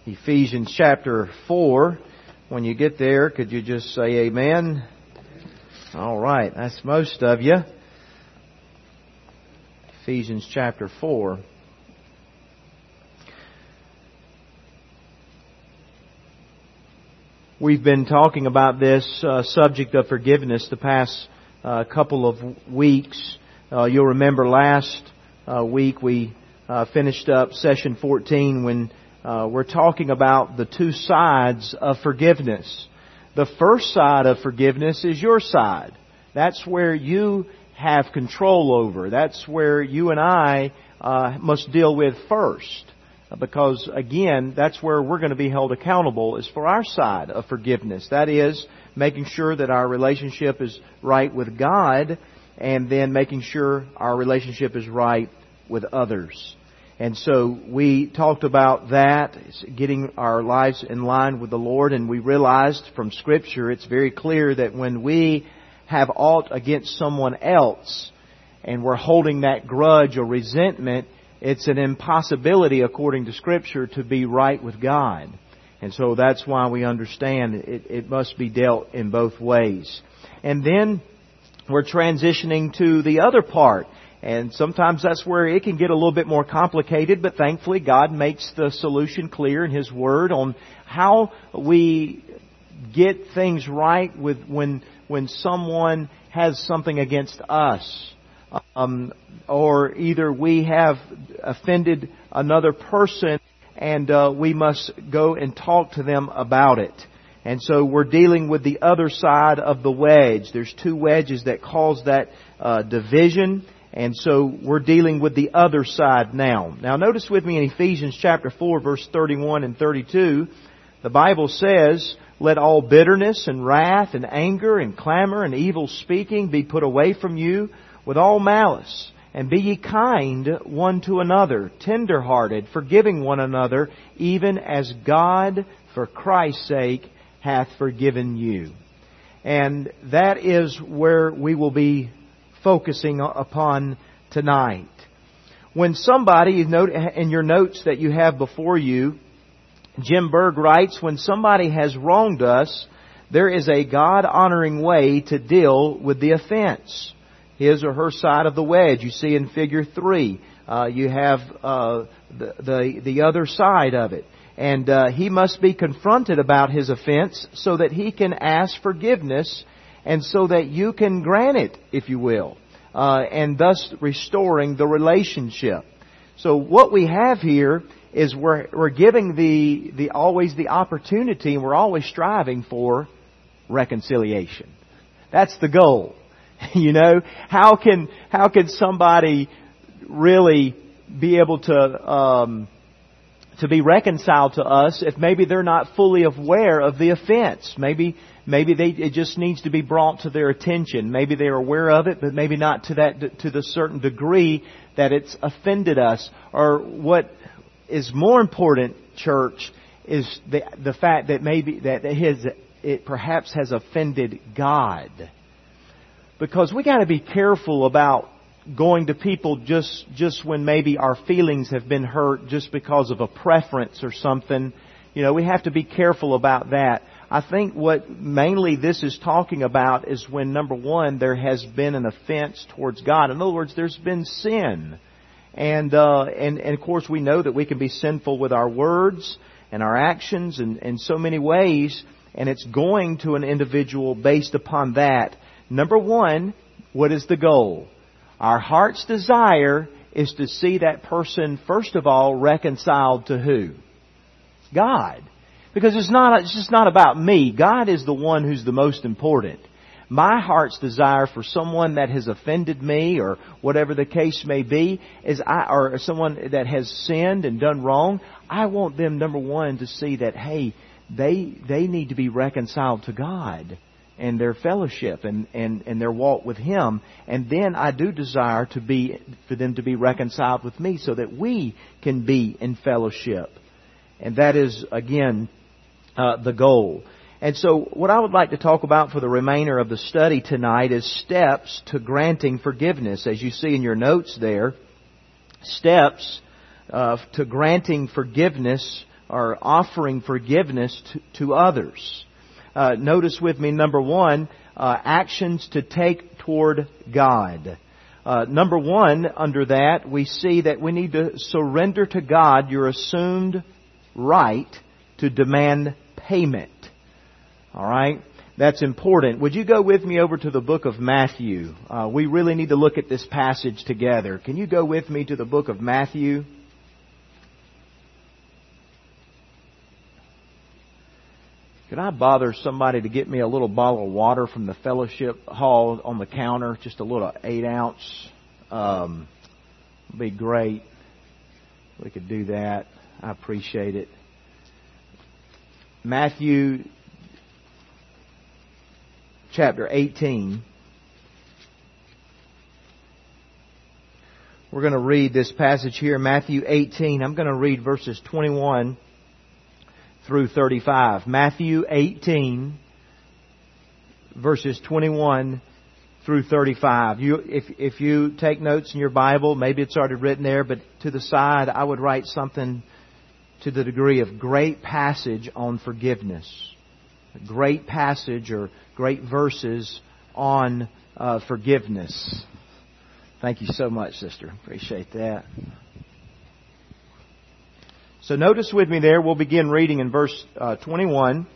Ephesians chapter 4. When you get there, could you just say amen? All right, that's most of you. Ephesians chapter 4. We've been talking about this subject of forgiveness the past couple of weeks. You'll remember last week we finished up session 14 when we're talking about the two sides of forgiveness. The first side of forgiveness is your side. That's where you have control over. That's where you and I must deal with first. Because, again, that's where we're going to be held accountable, is for our side of forgiveness. That is, making sure that our relationship is right with God, and then making sure our relationship is right with others. And so we talked about that, getting our lives in line with the Lord, and we realized from Scripture it's very clear that when we have aught against someone else, and we're holding that grudge or resentment, it's an impossibility, according to Scripture, to be right with God. And so that's why we understand it must be dealt in both ways. And then we're transitioning to the other part. And sometimes that's where it can get a little bit more complicated, but thankfully God makes the solution clear in His Word on how we get things right with when someone has something against us. Or either we have offended another person and we must go and talk to them about it. And so we're dealing with the other side of the wedge. There's two wedges that cause that division. And so we're dealing with the other side now. Now notice with me in Ephesians chapter 4, verse 31 and 32, the Bible says, "Let all bitterness and wrath and anger and clamor and evil speaking be put away from you with all malice. And be ye kind one to another, tender-hearted, forgiving one another, even as God, for Christ's sake, hath forgiven you." And that is where we will be focusing upon tonight. When somebody, in your notes that you have before you, Jim Berg writes, when somebody has wronged us, there is a God-honoring way to deal with the offense. His or her side of the wedge. You see in figure 3, you have the other side of it. And he must be confronted about his offense so that he can ask forgiveness and so that you can grant it, if you will, and thus restoring the relationship. So what we have here is we're giving the always the opportunity, and we're always striving for reconciliation. That's the goal. You know, how can somebody really be able to be reconciled to us if maybe they're not fully aware of the offense? Maybe it just needs to be brought to their attention. Maybe they're aware of it, but maybe not to the certain degree that it's offended us. Or what is more important, church, is the fact that maybe it perhaps has offended God. Because we got to be careful about going to people just when maybe our feelings have been hurt just because of a preference or something. You know, we have to be careful about that. I think what mainly this is talking about is when, number one, there has been an offense towards God. In other words, there's been sin. And of course we know that we can be sinful with our words and our actions in so many ways. And it's going to an individual based upon that. Number one, what is the goal? Our heart's desire is to see that person, first of all, reconciled to who? God. Because it's just not about me. God is the one who's the most important. My heart's desire for someone that has offended me, or whatever the case may be, or someone that has sinned and done wrong, I want them, number one, to see that, hey, they need to be reconciled to God and their fellowship and their walk with Him. And then I do desire for them to be reconciled with me so that we can be in fellowship. And that is, again, the goal. And so what I would like to talk about for the remainder of the study tonight is steps to granting forgiveness. As you see in your notes there, steps to granting forgiveness are offering forgiveness to others. Notice with me, number one, actions to take toward God. Number one, under that, we see that we need to surrender to God your assumed right to demand payment. All right? That's important. Would you go with me over to the book of Matthew? We really need to look at this passage together. Can you go with me to the book of Matthew? Could I bother somebody to get me a little bottle of water from the fellowship hall on the counter? Just a little 8-ounce. Would be great. We could do that. I appreciate it. Matthew chapter 18. We're going to read this passage here, Matthew 18. I'm going to read verses 21 through 35. Matthew 18, verses 21 through 35. If you take notes in your Bible, maybe it's already written there, but to the side I would write something to the degree of great passage on forgiveness. A great passage or great verses on forgiveness. Thank you so much, sister. Appreciate that. So notice with me there, we'll begin reading in verse 21.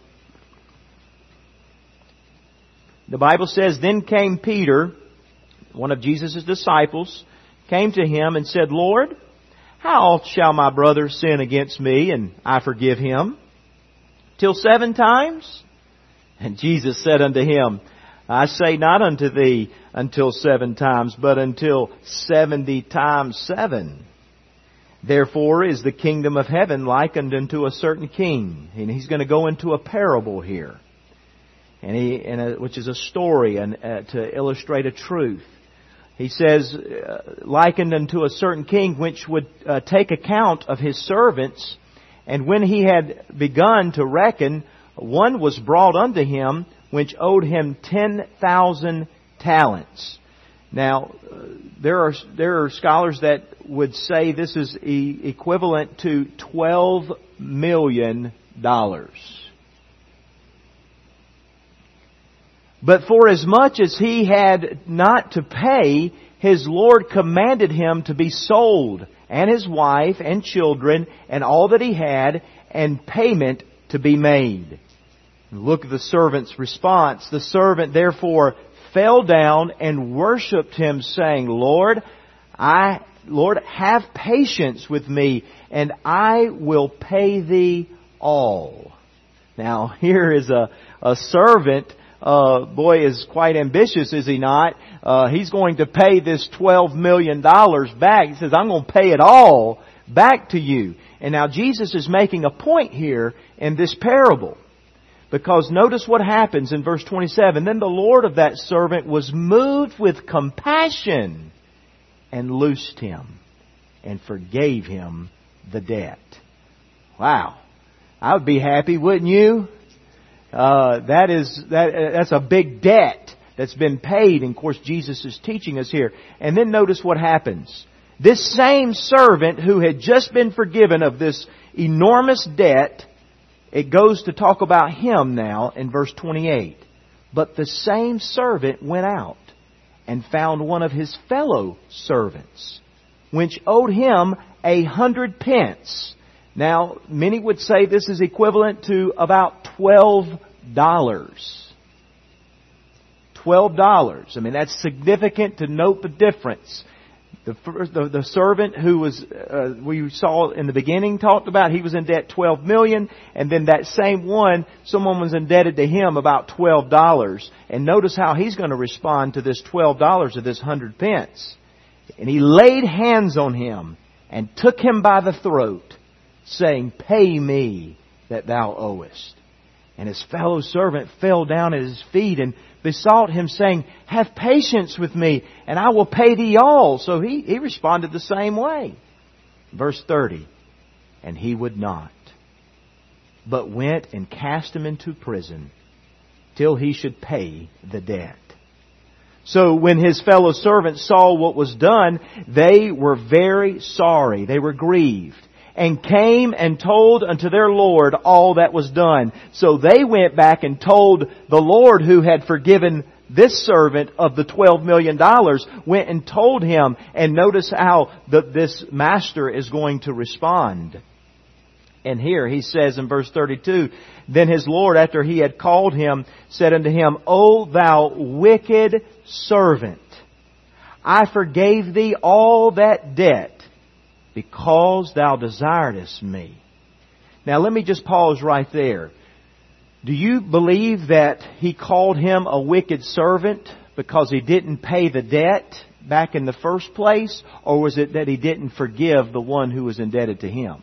The Bible says, Then came Peter, one of Jesus' disciples, came to Him and said, Lord, how oft shall my brother sin against me, and I forgive him? Till 7 times? And Jesus said unto him, I say not unto thee until 7 times, but until 70 times 7. Therefore is the kingdom of heaven likened unto a certain king. And he's going to go into a parable here, which is a story to illustrate a truth. He says, likened unto a certain king which would take account of his servants. And when he had begun to reckon, one was brought unto him which owed him 10,000 talents. Now, there are scholars that would say this is equivalent to $12 million. But for as much as he had not to pay, his Lord commanded him to be sold, and his wife and children, and all that he had, and payment to be made. Look at the servant's response. The servant therefore fell down and worshipped him, saying, Lord, have patience with me, and I will pay thee all. Now, here is a servant. Boy is quite ambitious, is he not? He's going to pay this $12 million back. He says, I'm going to pay it all back to you. And now Jesus is making a point here in this parable. Because notice what happens in verse 27. Then the Lord of that servant was moved with compassion and loosed him and forgave him the debt. Wow. I would be happy, wouldn't you? That's a big debt that's been paid. And of course, Jesus is teaching us here. And then notice what happens. This same servant who had just been forgiven of this enormous debt, it goes to talk about him now in verse 28. But the same servant went out and found one of his fellow servants, which owed him 100 pence. Now, many would say this is equivalent to about $12. $12. I mean, that's significant to note the difference. The servant who was, we saw in the beginning talked about, he was in debt $12 million, and then that same one, someone was indebted to him about $12. And notice how he's going to respond to this $12 of this 100 pence. And he laid hands on him and took him by the throat, saying, Pay me that thou owest. And his fellow servant fell down at his feet and besought him, saying, Have patience with me, and I will pay thee all. So he responded the same way. Verse 30, And he would not, but went and cast him into prison till he should pay the debt. So when his fellow servants saw what was done, they were very sorry. They were grieved. and came and told unto their Lord all that was done. So they went back and told the Lord who had forgiven this servant of the $12 million, went and told him. And notice how this master is going to respond. And here he says in verse 32, Then his Lord, after he had called him, said unto him, O thou wicked servant, I forgave thee all that debt, because thou desiredest me. Now let me just pause right there. Do you believe that he called him a wicked servant because he didn't pay the debt back in the first place? Or was it that he didn't forgive the one who was indebted to him?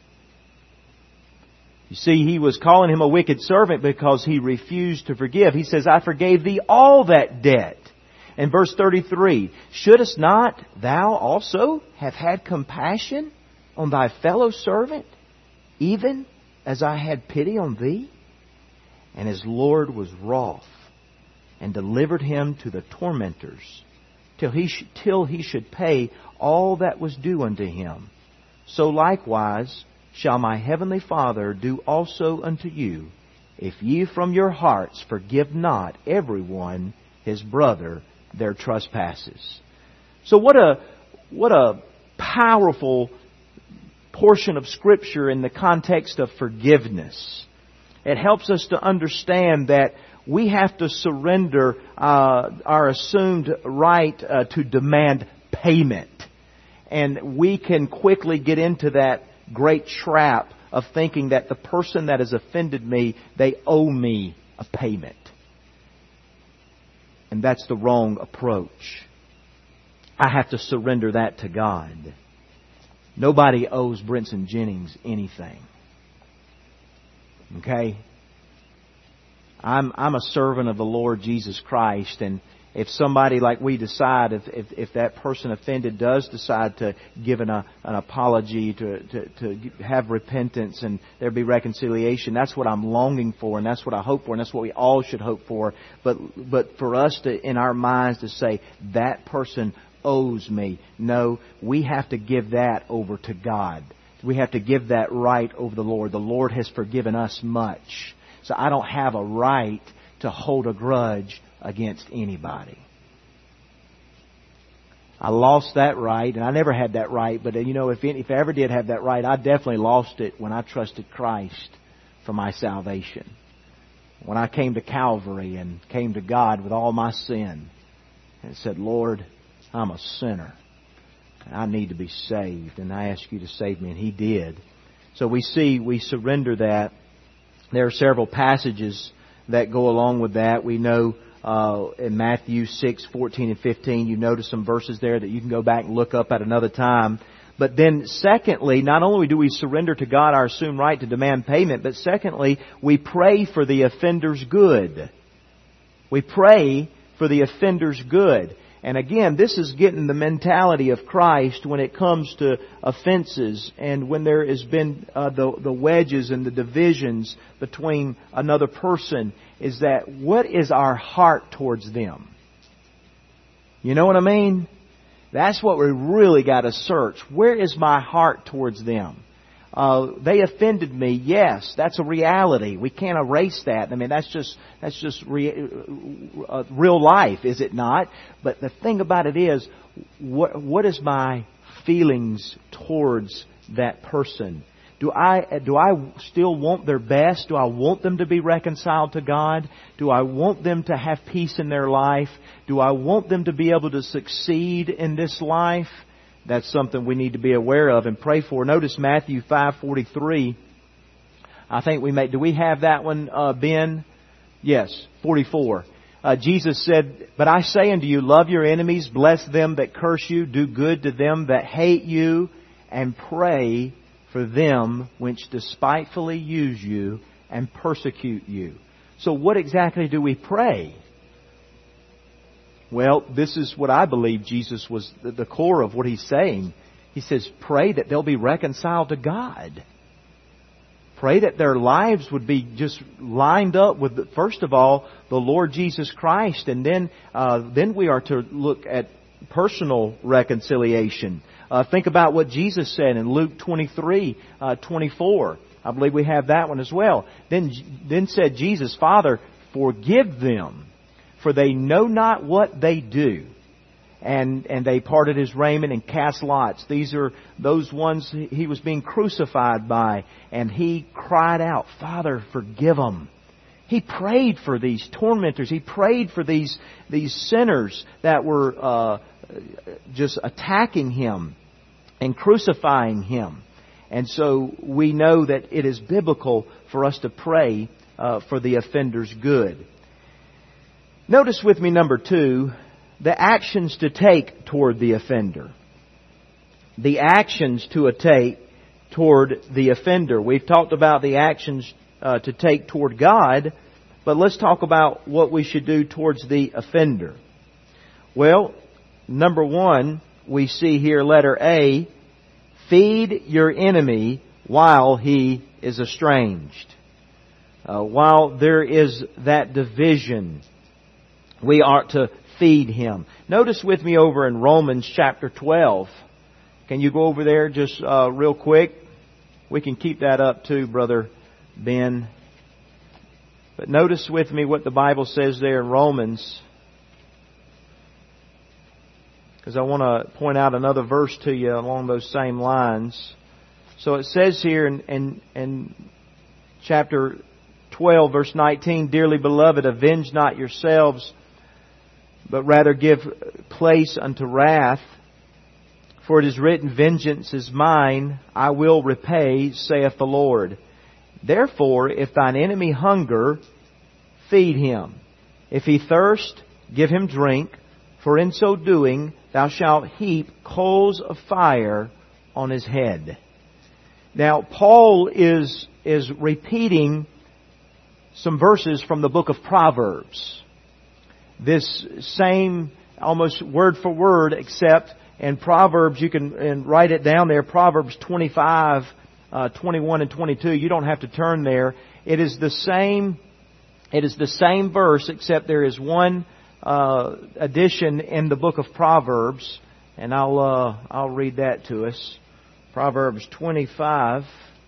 You see, he was calling him a wicked servant because he refused to forgive. He says, I forgave thee all that debt. In verse 33, Shouldest not thou also have had compassion on thy fellow servant, even as I had pity on thee? And his Lord was wroth, and delivered him to the tormentors, till he should pay all that was due unto him. So likewise shall my heavenly Father do also unto you, if ye from your hearts forgive not every one his brother their trespasses. So what a powerful portion of Scripture in the context of forgiveness. It helps us to understand that we have to surrender our assumed right to demand payment. And we can quickly get into that great trap of thinking that the person that has offended me, they owe me a payment. And that's the wrong approach. I have to surrender that to God. Nobody owes Brinson Jennings anything. Okay? I'm a servant of the Lord Jesus Christ, and if somebody, like we decide, if that person offended does decide to give an apology, to have repentance and there be reconciliation, that's what I'm longing for, and that's what I hope for, and that's what we all should hope for. But for us to, in our minds, to say, that person owes me, no, we have to give that over to God. We have to give that right over the Lord. The Lord has forgiven us much. So I don't have a right to hold a grudge against anybody. I lost that right, and I never had that right, but if I ever did have that right, I definitely lost it when I trusted Christ for my salvation. When I came to Calvary and came to God with all my sin and said, Lord, I'm a sinner. I need to be saved, and I ask you to save me, and He did. So we surrender that. There are several passages that go along with that. We know in Matthew 6:14 and 15, you notice some verses there that you can go back and look up at another time. But then secondly, not only do we surrender to God our assumed right to demand payment, but secondly, we pray for the offender's good. We pray for the offender's good. And again, this is getting the mentality of Christ when it comes to offenses and when there has been the wedges and the divisions between another person, is that what is our heart towards them? You know what I mean? That's what we really got to search. Where is my heart towards them? They offended me. Yes, that's a reality. We can't erase that. I mean, that's just real life, is it not? But the thing about it is, what is my feelings towards that person? Do I still want their best? Do I want them to be reconciled to God? Do I want them to have peace in their life? Do I want them to be able to succeed in this life? That's something we need to be aware of and pray for. Notice Matthew 5:43. I think do we have that one, Ben? Yes, 44. Jesus said, But I say unto you, love your enemies, bless them that curse you, do good to them that hate you, and pray for them which despitefully use you and persecute you. So what exactly do we pray? Well, this is what I believe Jesus was the core of what He's saying. He says, pray that they'll be reconciled to God. Pray that their lives would be just lined up with, first of all, the Lord Jesus Christ. And then we are to look at personal reconciliation. Think about what Jesus said in Luke 23:24. I believe we have that one as well. Then said Jesus, Father, forgive them, for they know not what they do. And they parted His raiment and cast lots. These are those ones He was being crucified by. And He cried out, Father, forgive them. He prayed for these tormentors. He prayed for these sinners that were just attacking Him and crucifying Him. And so we know that it is biblical for us to pray for the offender's good. Notice with me number 2, the actions to take toward the offender. The actions to take toward the offender. We've talked about the actions to take toward God, but let's talk about what we should do towards the offender. Well, number 1, we see here letter A, feed your enemy while he is estranged. While there is that division, we are to feed him. Notice with me over in Romans chapter 12. Can you go over there just real quick? We can keep that up too, Brother Ben. But notice with me what the Bible says there in Romans, because I want to point out another verse to you along those same lines. So it says here in chapter 12, verse 19, Dearly beloved, avenge not yourselves, but rather give place unto wrath. For it is written, Vengeance is mine, I will repay, saith the Lord. Therefore, if thine enemy hunger, feed him. If he thirst, give him drink. For in so doing, thou shalt heap coals of fire on his head. Now, Paul is repeating some verses from the book of Proverbs. This same, almost word for word, except in Proverbs, you can write it down there, Proverbs 25, 21 and 22. You don't have to turn there. It is the same verse, except there is one addition in the book of Proverbs, and I'll read that to us. Proverbs 25.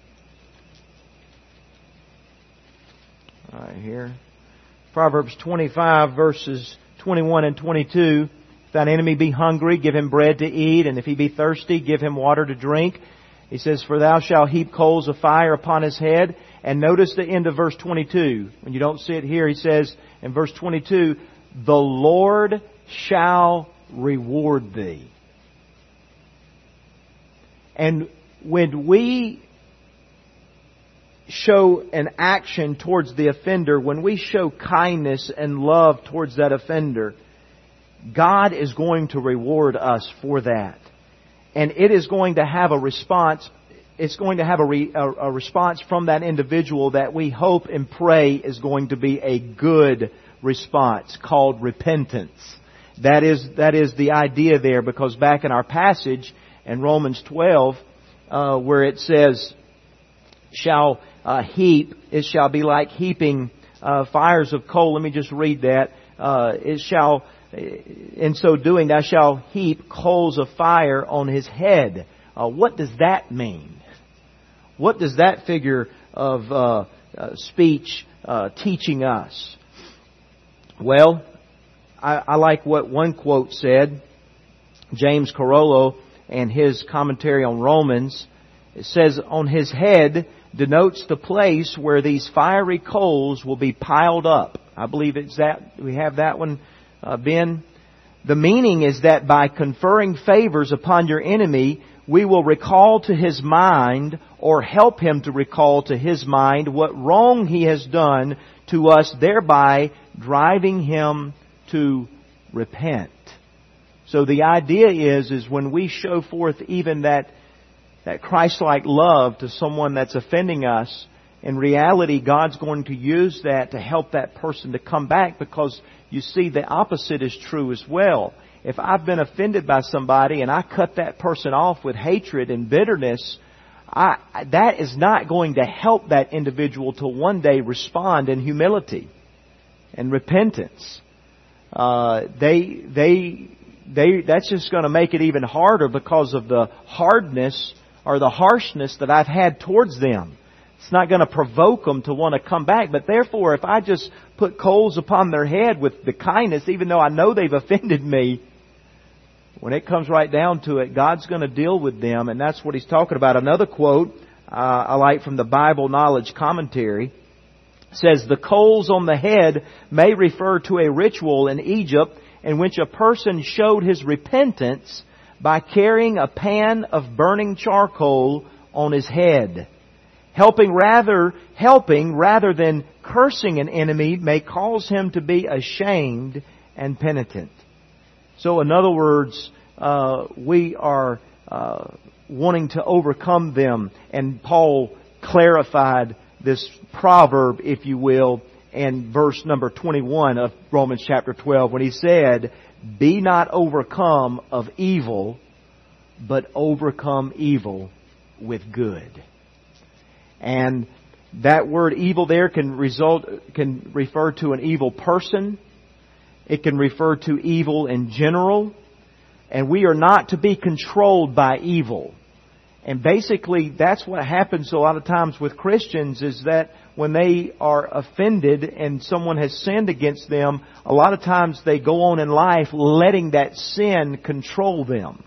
Right here. Proverbs 25 verses 21 and 22. If thine enemy be hungry, give him bread to eat, and if he be thirsty, give him water to drink. He says, For thou shalt heap coals of fire upon his head. And notice the end of verse 22. When you don't see it here, he says in verse 22, The Lord shall reward thee. And when we show an action towards the offender, when we show kindness and love towards that offender, God is going to reward us for that. And it is going to have a response. It's going to have a response from that individual that we hope and pray is going to be a good response, called repentance. That is the idea there, because back in our passage in Romans 12, where it says, it shall be like heaping fires of coal. Let me just read that. In so doing, thou shalt heap coals of fire on his head. What does that mean? What does that figure of speech teaching us? Well, I like what one quote said. James Carollo, and his commentary on Romans, it says, on his head denotes the place where these fiery coals will be piled up. I believe it's that. We have that one, Ben. The meaning is that by conferring favors upon your enemy, we will recall to his mind, or help him to recall to his mind, what wrong he has done to us, thereby driving him to repent. So the idea is when we show forth even that Christ-like love to someone that's offending us, in reality, God's going to use that to help that person to come back, because you see, the opposite is true as well. If I've been offended by somebody and I cut that person off with hatred and bitterness, that is not going to help that individual to one day respond in humility and repentance. They that's just going to make it even harder because of the hardness or the harshness that I've had towards them. It's not going to provoke them to want to come back. But therefore, if I just put coals upon their head with the kindness, even though I know they've offended me, when it comes right down to it, God's going to deal with them. And that's what He's talking about. Another quote I like from the Bible Knowledge Commentary says, "The coals on the head may refer to a ritual in Egypt in which a person showed his repentance by carrying a pan of burning charcoal on his head. Helping rather than cursing an enemy may cause him to be ashamed and penitent." So in other words, we are wanting to overcome them. And Paul clarified this proverb, if you will, in verse number 21 of Romans chapter 12 when he said, "Be not overcome of evil, but overcome evil with good." And that word evil there can refer to an evil person. It can refer to evil in general. And we are not to be controlled by evil. And basically, that's what happens a lot of times with Christians, is that when they are offended and someone has sinned against them, a lot of times they go on in life letting that sin control them.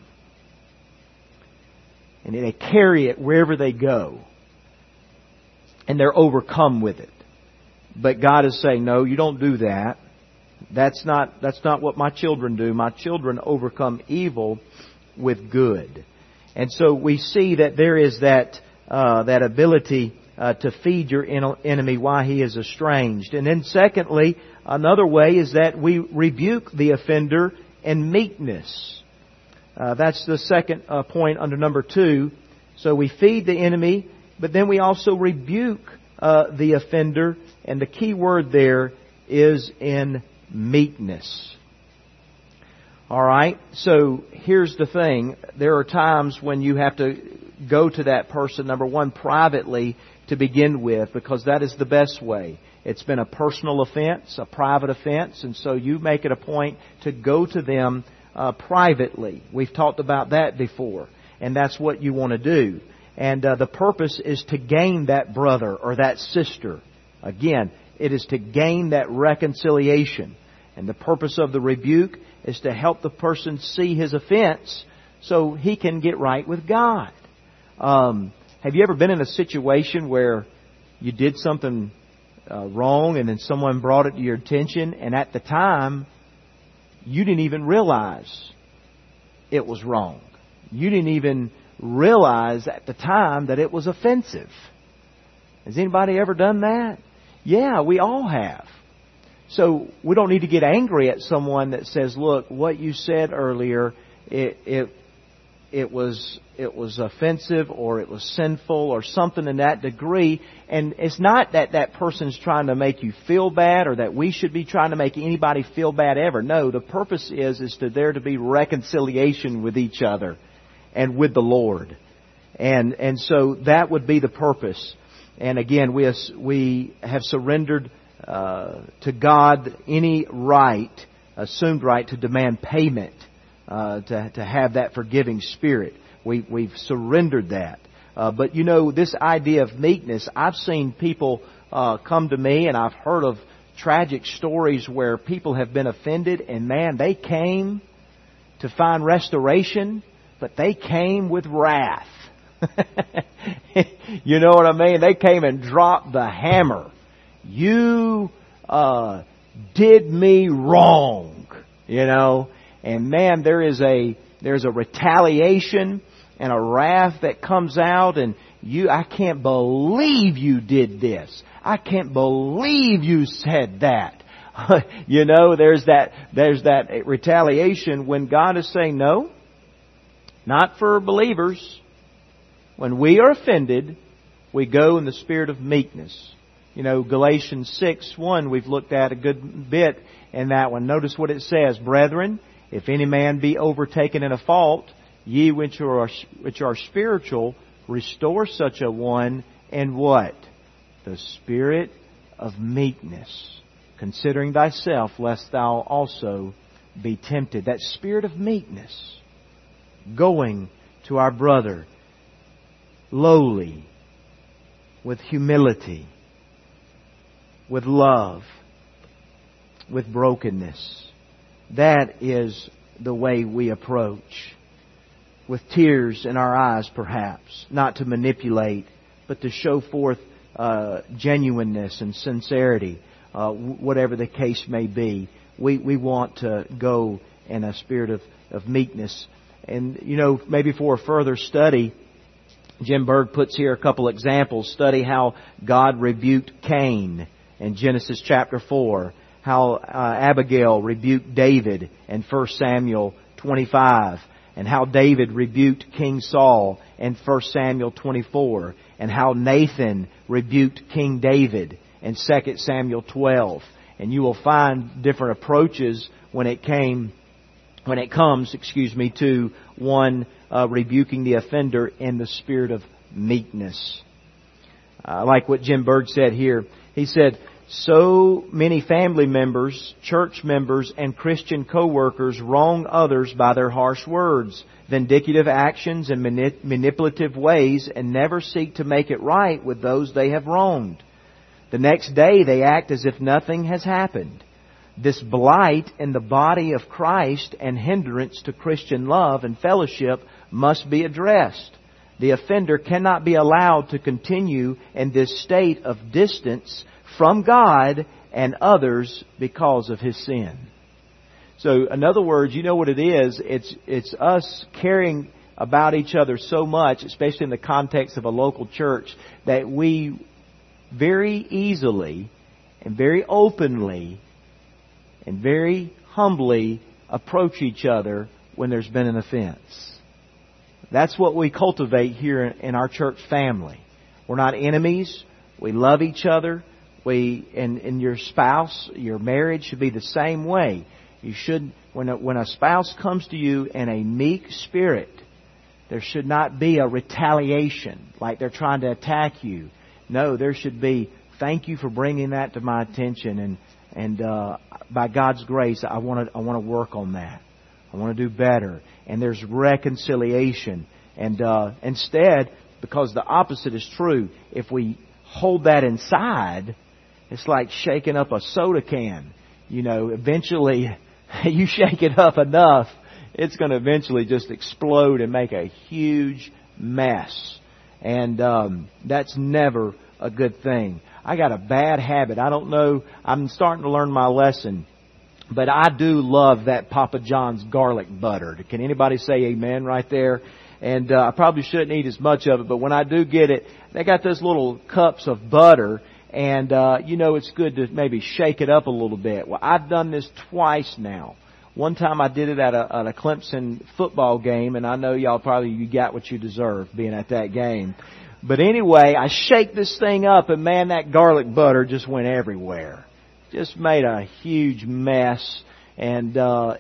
And they carry it wherever they go. And they're overcome with it. But God is saying, no, you don't do that. That's not what my children do. My children overcome evil with good. And so we see that there is that ability to feed your enemy while he is estranged. And then secondly, another way is that we rebuke the offender in meekness. That's the second point under number 2. So we feed the enemy, but then we also rebuke the offender. And the key word there is in meekness. Alright, so here's the thing. There are times when you have to go to that person, number one, privately to begin with, because that is the best way. It's been a personal offense, a private offense, and so you make it a point to go to them privately. We've talked about that before, and that's what you want to do. And the purpose is to gain that brother or that sister. Again, it is to gain that reconciliation. And the purpose of the rebuke is to help the person see his offense so he can get right with God. Have you ever been in a situation where you did something wrong and then someone brought it to your attention, and at the time you didn't even realize it was wrong? You didn't even realize at the time that it was offensive. Has anybody ever done that? Yeah, we all have. So we don't need to get angry at someone that says, "Look, what you said earlier, it was offensive, or it was sinful, or something in that degree." And it's not that that person's trying to make you feel bad, or that we should be trying to make anybody feel bad ever. No, the purpose is to there to be reconciliation with each other and with the Lord. And so that would be the purpose. And again, we have surrendered to God any right, assumed right, to demand payment, to have that forgiving spirit. We've surrendered that. But you know, this idea of meekness, I've seen people come to me, and I've heard of tragic stories where people have been offended, and man, they came to find restoration, but they came with wrath. You know what I mean? They came and dropped the hammer. You did me wrong, you know. And man, there's a retaliation and a wrath that comes out, and I can't believe you did this. I can't believe you said that. You know, there's that retaliation when God is saying, no, not for believers. When we are offended, we go in the spirit of meekness. You know, Galatians 6:1, we've looked at a good bit in that one. Notice what it says: "Brethren, if any man be overtaken in a fault, ye which are spiritual, restore such a one in" what? "The spirit of meekness, considering thyself, lest thou also be tempted. That spirit of meekness, going to our brother lowly, with humility, with love, with brokenness. That is the way we approach. With tears in our eyes, perhaps. Not to manipulate, but to show forth genuineness and sincerity, whatever the case may be. We want to go in a spirit of meekness. And, maybe for a further study, Jim Berg puts here a couple examples. Study how God rebuked Cain in Genesis chapter 4. How Abigail rebuked David in 1 Samuel 25. And how David rebuked King Saul in 1 Samuel 24. And how Nathan rebuked King David in 2 Samuel 12. And you will find different approaches when it comes to one rebuking the offender in the spirit of meekness. Like what Jim Berg said here. He said, so many family members, church members, and Christian co-workers wrong others by their harsh words, vindictive actions, and manipulative ways, and never seek to make it right with those they have wronged. The next day they act as if nothing has happened. This blight in the body of Christ and hindrance to Christian love and fellowship must be addressed. The offender cannot be allowed to continue in this state of distance from God and others because of his sin. So, in other words, you know what it is? It's us caring about each other so much, especially in the context of a local church, that we very easily and very openly and very humbly approach each other when there's been an offense. That's what we cultivate here in our church family. We're not enemies. We love each other. And your spouse, your marriage should be the same way. You should, when a spouse comes to you in a meek spirit, there should not be a retaliation like they're trying to attack you. No, there should be, thank you for bringing that to my attention, and by God's grace, I want to work on that. I want to do better. And there's reconciliation. And instead, because the opposite is true, if we hold that inside, it's like shaking up a soda can. Eventually, you shake it up enough, it's going to eventually just explode and make a huge mess. And that's never a good thing. I got a bad habit. I don't know. I'm starting to learn my lesson. But I do love that Papa John's garlic butter. Can anybody say amen right there? And I probably shouldn't eat as much of it, but when I do get it, they got those little cups of butter. And, it's good to maybe shake it up a little bit. Well, I've done this twice now. One time I did it at a Clemson football game, and I know y'all you got what you deserve being at that game. But anyway, I shake this thing up, and man, that garlic butter just went everywhere. Just made a huge mess. And I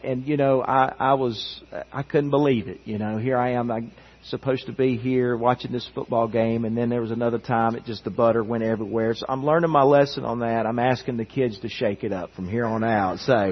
couldn't believe it. Here I am. I'm supposed to be here watching this football game, and then there was another time the butter went everywhere. So I'm learning my lesson on that. I'm asking the kids to shake it up from here on out. So,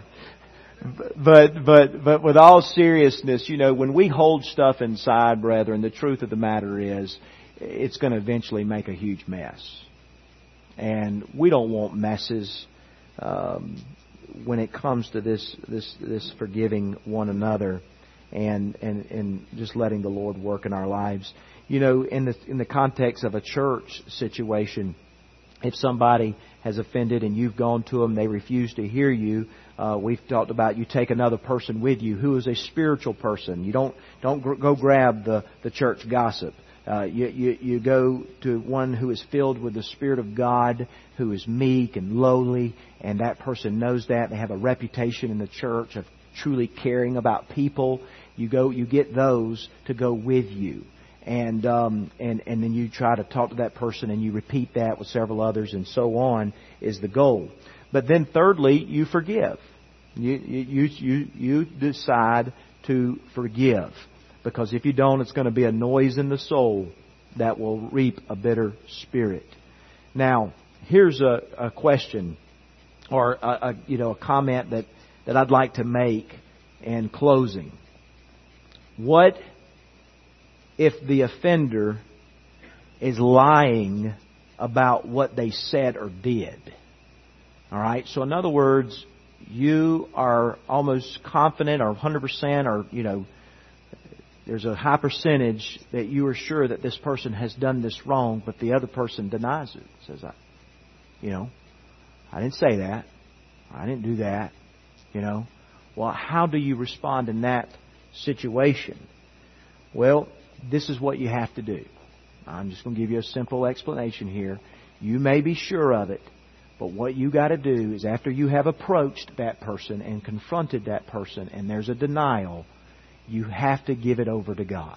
but with all seriousness, when we hold stuff inside, brethren, the truth of the matter is, it's going to eventually make a huge mess. And we don't want messes when it comes to this forgiving one another and just letting the Lord work in our lives. In the context of a church situation, if somebody has offended and you've gone to them, they refuse to hear you. We've talked about you take another person with you who is a spiritual person. You don't go grab the church gossip. You go to one who is filled with the Spirit of God, who is meek and lowly, and that person knows that. They have a reputation in the church of truly caring about people. You get those to go with you. And then you try to talk to that person and you repeat that with several others and so on is the goal. But then thirdly, you forgive. You decide to forgive. Because if you don't, it's going to be a noise in the soul that will reap a bitter spirit. Now, here's a question or a comment that I'd like to make in closing. What if the offender is lying about what they said or did? All right. So in other words, you are almost confident or 100% or, there's a high percentage that you are sure that this person has done this wrong, but the other person denies it. Says, I didn't say that. I didn't do that. Well, how do you respond in that situation? Well, this is what you have to do. I'm just going to give you a simple explanation here. You may be sure of it, but what you got to do is after you have approached that person and confronted that person and there's a denial, you have to give it over to God.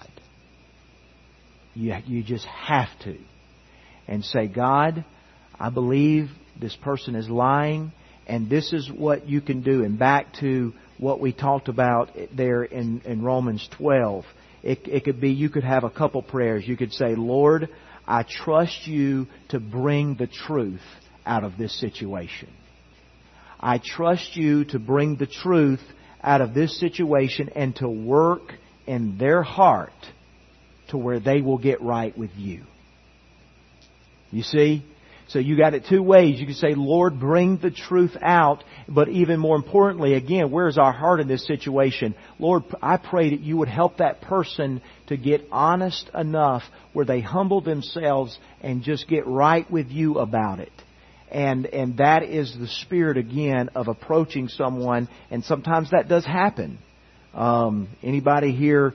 You just have to. And say, God, I believe this person is lying, and this is what you can do. And back to what we talked about there in Romans 12. It could be, you could have a couple prayers. You could say, Lord, I trust you to bring the truth out of this situation. I trust you to bring the truth out of this situation and to work in their heart to where they will get right with you. You see? So you got it two ways. You can say, Lord, bring the truth out. But even more importantly, again, where's our heart in this situation? Lord, I pray that you would help that person to get honest enough where they humble themselves and just get right with you about it. And that is the spirit, again, of approaching someone. And sometimes that does happen. Anybody here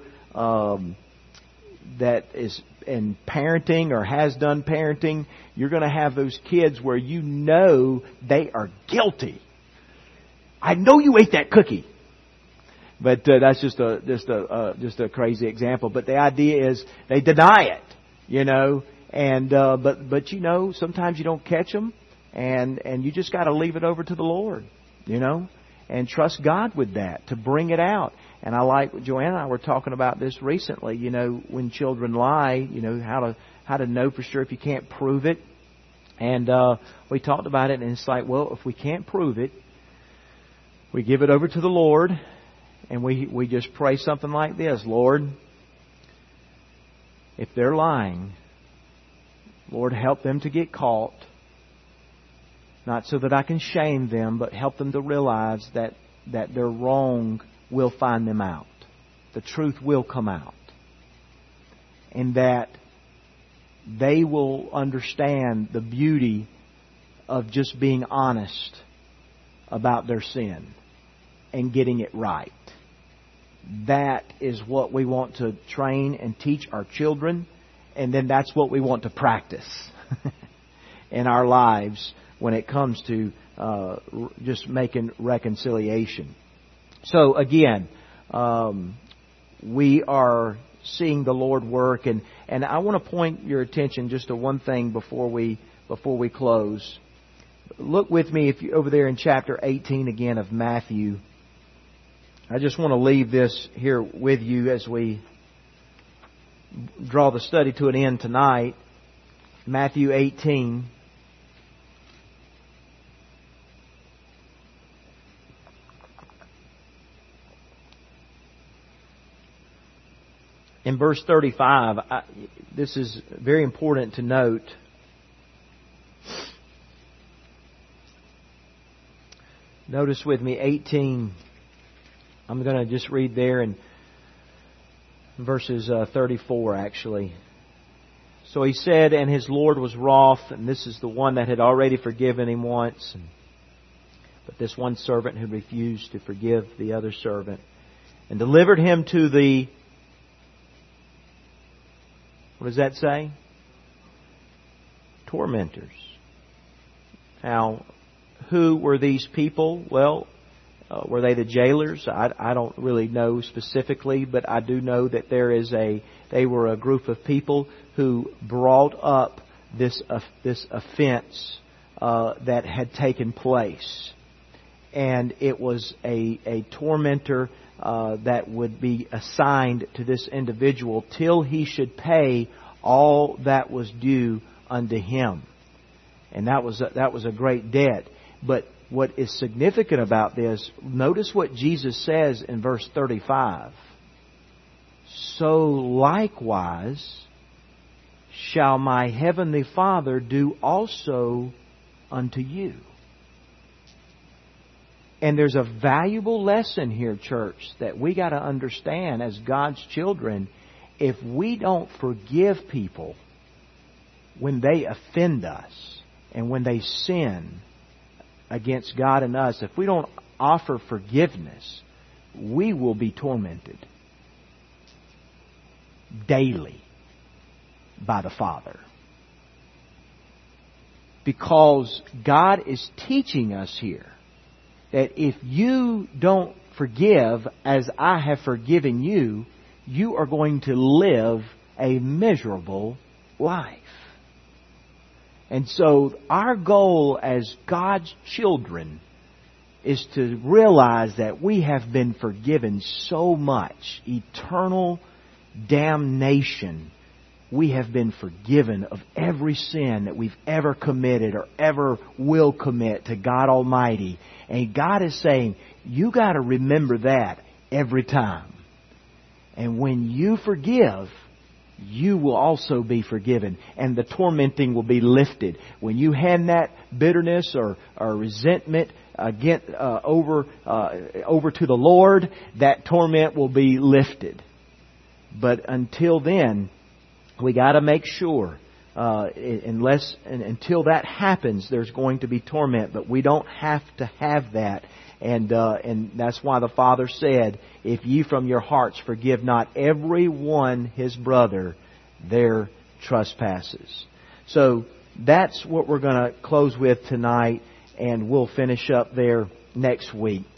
that is in parenting or has done parenting, you're going to have those kids where they are guilty. I know you ate that cookie. But that's just a crazy example. But the idea is they deny it, And but sometimes you don't catch them. And you just got to leave it over to the Lord, and trust God with that to bring it out. And I like Joanne and I were talking about this recently. When children lie, how to know for sure if you can't prove it. And we talked about it, and it's like, well, if we can't prove it, we give it over to the Lord, and we just pray something like this: Lord, if they're lying, Lord, help them to get caught. Not so that I can shame them, but help them to realize that their wrong will find them out. The truth will come out. And that they will understand the beauty of just being honest about their sin and getting it right. That is what we want to train and teach our children. And then that's what we want to practice in our lives when it comes to just making reconciliation. So again, we are seeing the Lord work, and I want to point your attention just to one thing before we close. Look with me over there in chapter 18 again of Matthew. I just want to leave this here with you as we draw the study to an end tonight. Matthew 18. In verse 35, this is very important to note. Notice with me 18. I'm going to just read there in verses 34 actually. So he said, and his Lord was wroth, and this is the one that had already forgiven him once. But this one servant who refused to forgive the other servant, and delivered him to the... What does that say? Tormentors. Now, who were these people? Well, were they the jailers? I don't really know specifically, but I do know that they were a group of people who brought up this offense that had taken place. And it was a tormentor that would be assigned to this individual till he should pay all that was due unto him. And that was a great debt. But what is significant about this, notice what Jesus says in verse 35. So likewise shall my heavenly Father do also unto you. And there's a valuable lesson here, church, that we got to understand as God's children. If we don't forgive people when they offend us and when they sin against God and us, if we don't offer forgiveness, we will be tormented daily by the Father. Because God is teaching us here that if you don't forgive as I have forgiven you, you are going to live a miserable life. And so our goal as God's children is to realize that we have been forgiven so much, eternal damnation. We have been forgiven of every sin that we've ever committed or ever will commit to God Almighty. And God is saying, you got to remember that every time. And when you forgive, you will also be forgiven. And the tormenting will be lifted. When you hand that bitterness or resentment over to the Lord, that torment will be lifted. But until then, we got to make sure, until that happens, there's going to be torment. But we don't have to have that. And that's why the Father said, if ye from your hearts forgive not every one his brother their trespasses. So that's what we're going to close with tonight, and we'll finish up there next week.